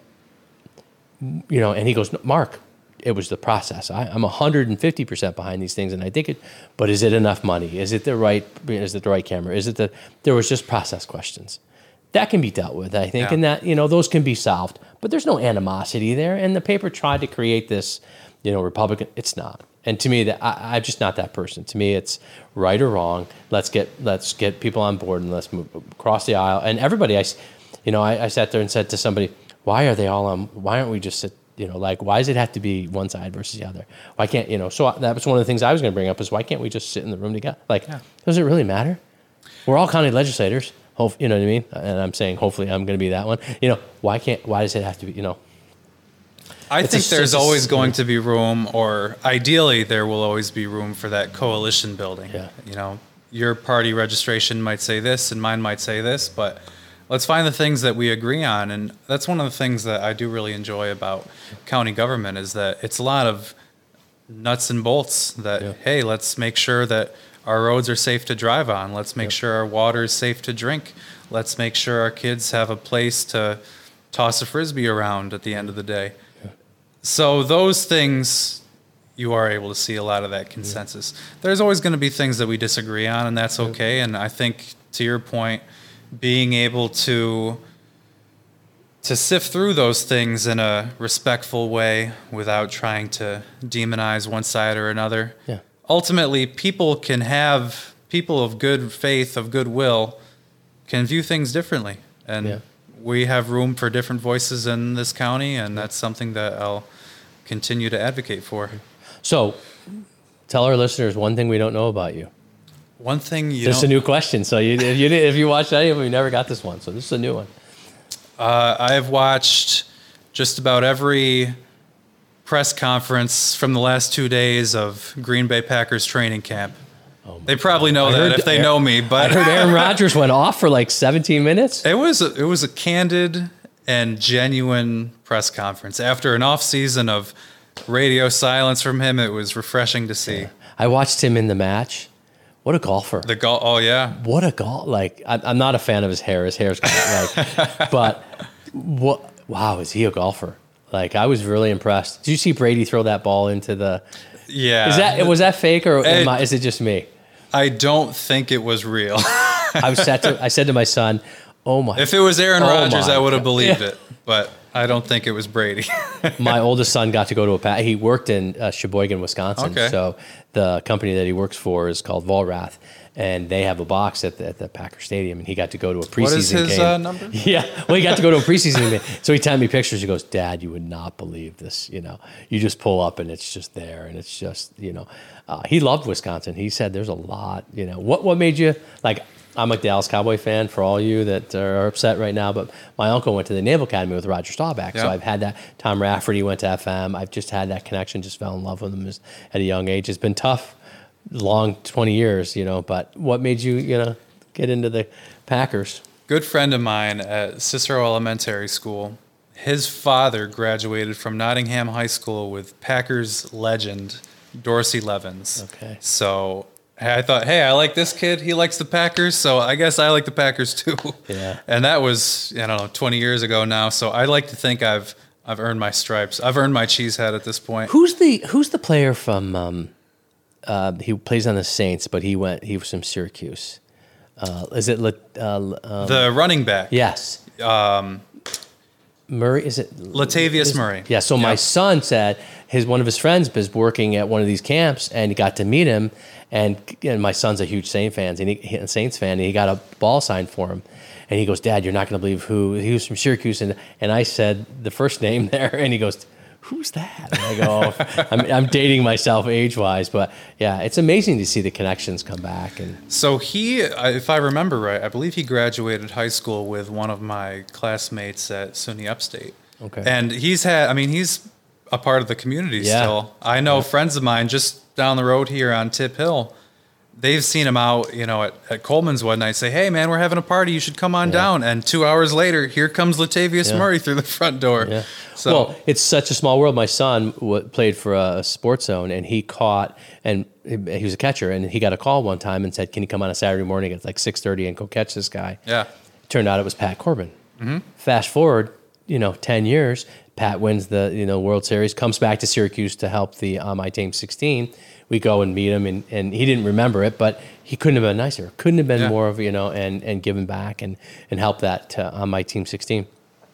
you know, and he goes, Mark, it was the process. I, I'm one hundred fifty percent behind these things, and I think it, but is it enough money? Is it the right, is it the right camera? Is it the, there was just process questions. That can be dealt with, I think, yeah. and that, you know, those can be solved, but there's no animosity there. And the paper tried to create this, you know, Republican, it's not. And to me, that I, I'm just not that person. To me, it's right or wrong. Let's get let's get people on board, and let's move across the aisle. And everybody, I, you know, I, I sat there and said to somebody, why are they all on? Why aren't we just sit? You know, like, why does it have to be one side versus the other? Why can't, you know? So that was one of the things I was going to bring up, is why can't we just sit in the room together? Like, yeah. Does it really matter? We're all county legislators. Hope, you know what I mean? And I'm saying, hopefully, I'm going to be that one. You know, why can't? Why does it have to be? You know. I think a, there's always a, going to be room, or ideally there will always be room for that coalition building. Yeah. You know, your party registration might say this and mine might say this, but let's find the things that we agree on. And that's one of the things that I do really enjoy about county government, is that it's a lot of nuts and bolts that, Yeah. hey, let's make sure that our roads are safe to drive on. Let's make Yep. sure our water is safe to drink. Let's make sure our kids have a place to toss a Frisbee around at the end of the day. Yeah. So those things, you are able to see a lot of that consensus. There's always going to be things that we disagree on, and that's okay. And I think, to your point, being able to to sift through those things in a respectful way without trying to demonize one side or another. Yeah. Ultimately, people can have, people of good faith, of goodwill, can view things differently. And Yeah. we have room for different voices in this county, and that's something that I'll continue to advocate for. So, tell our listeners one thing we don't know about you. One thing you This is a don't, new question. So, you, if you did, if you watched any of them, you never got this one. So, this is a new one. uh, I have watched just about every press conference from the last two days of Green Bay Packers training camp. Oh my They probably know I that heard if they Aaron- know me, I but heard Aaron Rodgers went off for like seventeen minutes. it was a, it was a candid and genuine press conference after an off season of radio silence from him. It was refreshing to see. I watched him in the match. What a golfer. The goal. Oh yeah, What a golf! Like I, I'm not a fan of his hair. His hair's like, but what? Wow, is he a golfer? Like I was really impressed. Did you see Brady throw that ball into the? yeah. Is that was that fake or am It- I, is it just me? I don't think it was real. I was said to I said to my son, "Oh my!" If it was Aaron Oh Rodgers, my I would have God. believed Yeah. it, but I don't think it was Brady. My oldest son got to go to a pa- he worked in uh, Sheboygan, Wisconsin. Okay. So the company that he works for is called Volrath, and they have a box at the, at the Packer Stadium, and he got to go to a preseason What is his game. uh, number? Yeah, well, he got to go to a preseason game. So he sent me pictures. He goes, "Dad, you would not believe this. You know, you just pull up and it's just there, and it's just you know." Uh, he loved Wisconsin. He said, "There's a lot. You know, what what made you like?" I'm a Dallas Cowboy fan for all you that are upset right now, but my uncle went to the Naval Academy with Roger Staubach. So Yeah. I've had that. Tom Rafferty went to F M. I've just had that connection, just fell in love with him as- at a young age. It's been tough, long twenty years, you know, but what made you, you know, get into the Packers? Good friend of mine at Cicero Elementary School. His father graduated from Nottingham High School with Packers legend Dorsey Levens. Okay. So I thought, hey, I like this kid. He likes the Packers, so I guess I like the Packers too. Yeah. And that was, I don't know, twenty years ago now. So I like to think I've I've earned my stripes. I've earned my cheese head at this point. Who's the Who's the player from? Um, uh, he plays on the Saints, but he went. He was from Syracuse. Uh, is it? Lat- Uh, um, The running back, yes. um, Murray. Is it Latavius is- Murray. Yeah. So my Yeah. son said his one of his friends was working at one of these camps, and he got to meet him. And, and my son's a huge Saint fan, and he, he- a Saints fan, and he got a ball signed for him. And he goes, "Dad, you're not going to believe who." He was from Syracuse, and and I said the first name there, and he goes, "Who's that?" And I go, oh, I'm, "I'm dating myself age wise, but yeah, it's amazing to see the connections come back." And So he, I- if I remember right, I believe he graduated high school with one of my classmates at SUNY Upstate. Okay. And he's had, I mean, he's a part of the community Yeah. still. I know friends of mine just down the road here on Tip Hill, they've seen him out, you know, at, at Coleman's one night, say, "Hey man, we're having a party. You should come on Yeah. down." And two hours later, here comes Latavius Yeah. Murray through the front door. Yeah. So well, it's such a small world. My son w- played for a sports zone, and he caught, and he he was a catcher, and he got a call one time and said, "Can you come on a Saturday morning at like six thirty and go catch this guy?" yeah. Turned out it was Pat Corbin. Fast forward, you know, ten years, Pat wins the you know World Series, comes back to Syracuse to help the uh, my team sixteen. We go and meet him, and, and he didn't remember it, but he couldn't have been nicer. Couldn't have been Yeah. more of you know, and and given back and and help that uh, on my team sixteen.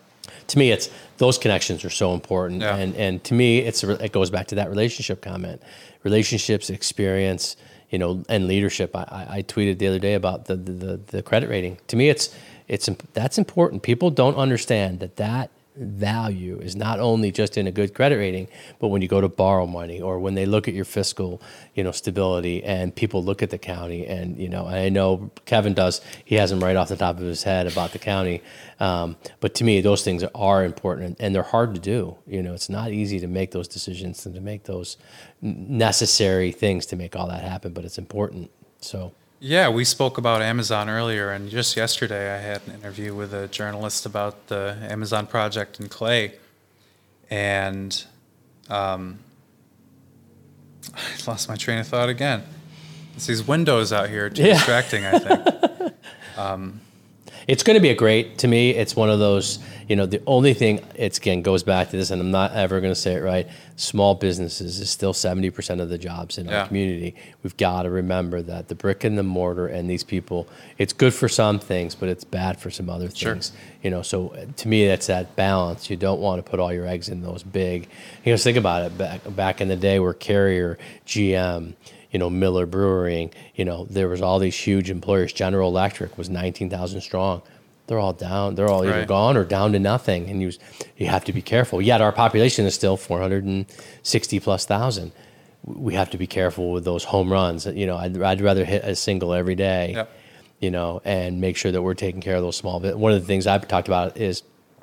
To me, it's those connections are so important, Yeah. and and to me, it's a, it goes back to that relationship comment, relationships, experience, you know, and leadership. I, I, I tweeted the other day about the, the the the credit rating. To me, it's it's imp- that's important. People don't understand that that value is not only just in a good credit rating, but when you go to borrow money or when they look at your fiscal, you know, stability, and people look at the county, and you know, I know Kevin does. He has them right off the top of his head about the county. Um, but to me, those things are important, and they're hard to do. You know, it's not easy to make those decisions and to make those n- necessary things to make all that happen. But it's important. So. Yeah, we spoke about Amazon earlier, and just yesterday I had an interview with a journalist about the Amazon project in Clay. And um, I lost my train of thought again. It's these windows out here too Yeah. distracting, I think. um, It's going to be a great, to me, it's one of those, you know, the only thing, it's again, goes back to this, and I'm not ever going to say it right, small businesses is still seventy percent of the jobs in Yeah. our community. We've got to remember that the brick and the mortar and these people, it's good for some things, but it's bad for some other Sure. things. You know, so to me, that's that balance. You don't want to put all your eggs in those big, you know, think about it, back, back in the day where Carrier, G M, you know, Miller Brewing, you know, there was all these huge employers. General Electric was nineteen thousand strong. They're all down. They're all either Right. gone or down to nothing. And you, you have to be careful. Yet our population is still four hundred sixty plus thousand. We have to be careful with those home runs. You know, I'd, I'd rather hit a single every day, Yep. you know, and make sure that we're taking care of those small bit. One of the things I've talked about is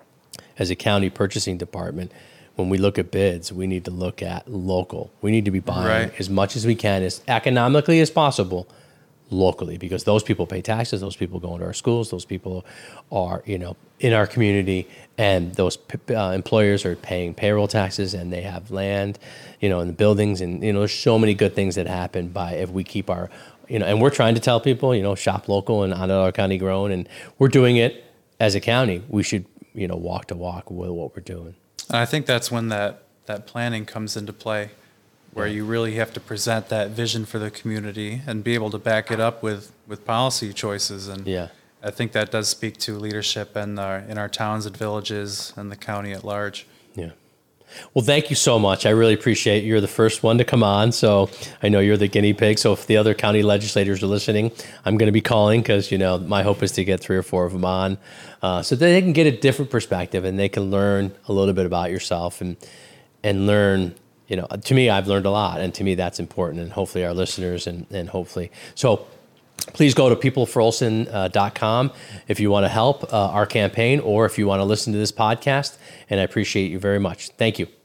as a county purchasing department, when we look at bids, we need to look at local. We need to be buying Right. as much as we can, as economically as possible, locally, because those people pay taxes, those people go into our schools, those people are, you know, in our community, and those uh, employers are paying payroll taxes, and they have land, you know, in the buildings, and, you know, there's so many good things that happen by if we keep our, you know, and we're trying to tell people, you know, shop local and Onondaga County grown, and we're doing it as a county. We should, you know, walk to walk with what we're doing. And I think that's when that, that planning comes into play, where you really have to present that vision for the community and be able to back it up with, with policy choices. And Yeah. I think that does speak to leadership in our, in our towns and villages and the county at large. Yeah. Well, thank you so much. I really appreciate it. You're the first one to come on, so I know you're the guinea pig. So if the other county legislators are listening, I'm going to be calling because, you know, my hope is to get three or four of them on uh, so that they can get a different perspective and they can learn a little bit about yourself and and learn, you know, to me, I've learned a lot, and to me, that's important, and hopefully our listeners and, and hopefully. So please go to people for olson dot com if you want to help uh, our campaign or if you want to listen to this podcast, and I appreciate you very much. Thank you.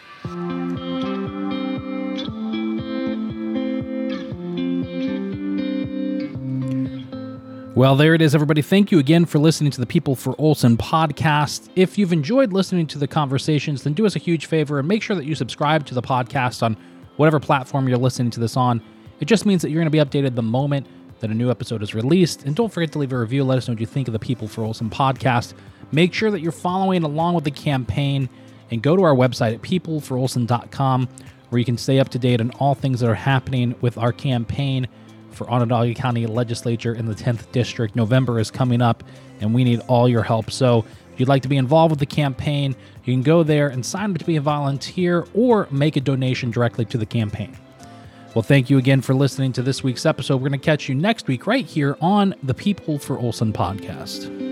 Well, there it is, everybody. Thank you again for listening to the People for Olson podcast. If you've enjoyed listening to the conversations, then do us a huge favor and make sure that you subscribe to the podcast on whatever platform you're listening to this on. It just means that you're going to be updated the moment that a new episode is released. And don't forget to leave a review. Let us know what you think of the People for Olson podcast. Make sure that you're following along with the campaign and go to our website at people for olson dot com where you can stay up to date on all things that are happening with our campaign for Onondaga County Legislature in the tenth District. November is coming up, and we need all your help. So if you'd like to be involved with the campaign, you can go there and sign up to be a volunteer or make a donation directly to the campaign. Well, thank you again for listening to this week's episode. We're going to catch you next week right here on the People for Olson podcast.